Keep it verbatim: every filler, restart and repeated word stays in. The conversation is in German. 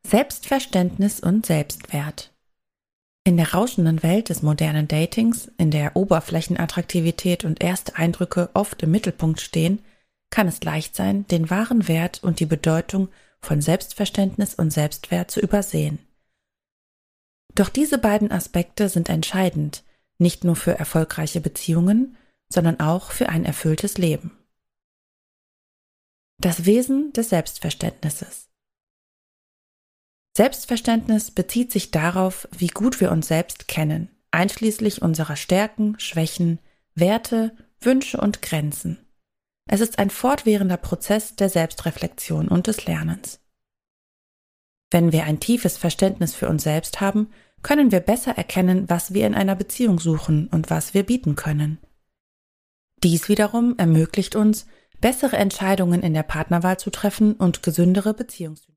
Selbstverständnis und Selbstwert. In der rauschenden Welt des modernen Datings, in der Oberflächenattraktivität und erste Eindrücke oft im Mittelpunkt stehen, kann es leicht sein, den wahren Wert und die Bedeutung von Selbstverständnis und Selbstwert zu übersehen. Doch diese beiden Aspekte sind entscheidend, nicht nur für erfolgreiche Beziehungen, sondern auch für ein erfülltes Leben. Das Wesen des Selbstverständnisses. Selbstverständnis bezieht sich darauf, wie gut wir uns selbst kennen, einschließlich unserer Stärken, Schwächen, Werte, Wünsche und Grenzen. Es ist ein fortwährender Prozess der Selbstreflexion und des Lernens. Wenn wir ein tiefes Verständnis für uns selbst haben, können wir besser erkennen, was wir in einer Beziehung suchen und was wir bieten können. Dies wiederum ermöglicht uns, bessere Entscheidungen in der Partnerwahl zu treffen und gesündere Beziehungsdynamiken.